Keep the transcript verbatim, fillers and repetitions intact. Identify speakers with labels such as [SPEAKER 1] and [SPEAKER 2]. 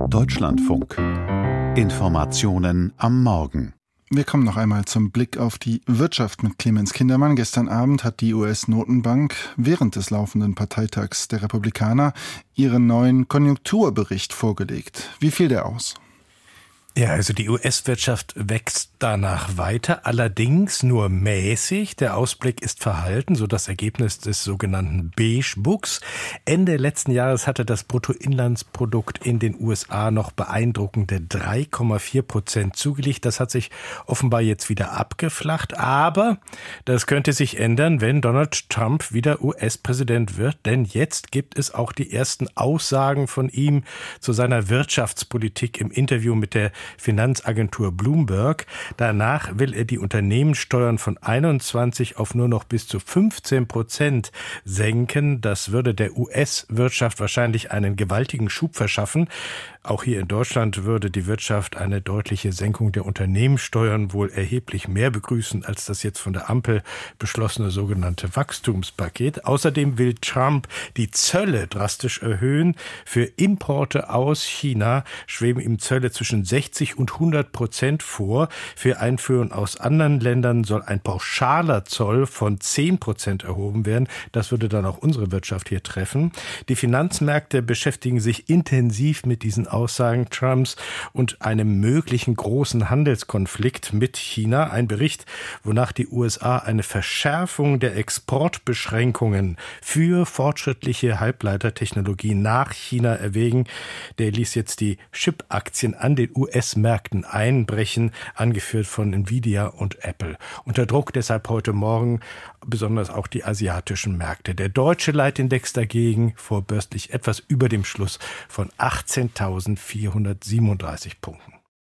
[SPEAKER 1] Deutschlandfunk. Informationen am Morgen.
[SPEAKER 2] Wir kommen noch einmal zum Blick auf die Wirtschaft mit Clemens Kindermann. Gestern Abend hat die U S-Notenbank während des laufenden Parteitags der Republikaner ihren neuen Konjunkturbericht vorgelegt. Wie fiel der aus?
[SPEAKER 3] Ja, also die U S-Wirtschaft wächst danach weiter, allerdings nur mäßig. Der Ausblick ist verhalten, so das Ergebnis des sogenannten Beige-Books. Ende letzten Jahres hatte das Bruttoinlandsprodukt in den U S A noch beeindruckende drei Komma vier Prozent zugelegt. Das hat sich offenbar jetzt wieder abgeflacht, aber das könnte sich ändern, wenn Donald Trump wieder U S-Präsident wird, denn jetzt gibt es auch die ersten Aussagen von ihm zu seiner Wirtschaftspolitik im Interview mit der Finanzagentur Bloomberg. Danach will er die Unternehmenssteuern von einundzwanzig auf nur noch bis zu fünfzehn Prozent senken. Das würde der U S-Wirtschaft wahrscheinlich einen gewaltigen Schub verschaffen. Auch hier in Deutschland würde die Wirtschaft eine deutliche Senkung der Unternehmenssteuern wohl erheblich mehr begrüßen als das jetzt von der Ampel beschlossene sogenannte Wachstumspaket. Außerdem will Trump die Zölle drastisch erhöhen. Für Importe aus China schweben ihm Zölle zwischen sechzig und hundert Prozent vor. Für Einfuhren aus anderen Ländern soll ein pauschaler Zoll von zehn Prozent erhoben werden. Das würde dann auch unsere Wirtschaft hier treffen. Die Finanzmärkte beschäftigen sich intensiv mit diesen Aussagen Trumps und einem möglichen großen Handelskonflikt mit China. Ein Bericht, wonach die U S A eine Verschärfung der Exportbeschränkungen für fortschrittliche Halbleitertechnologie nach China erwägen. Der ließ jetzt die Chip-Aktien an den U S-Märkten einbrechen, angeführt von Nvidia und Apple. Unter Druck deshalb heute Morgen besonders auch die asiatischen Märkte. Der deutsche Leitindex dagegen vorbörslich etwas über dem Schluss von achtzehntausendvierhundertsiebenunddreißig Punkten.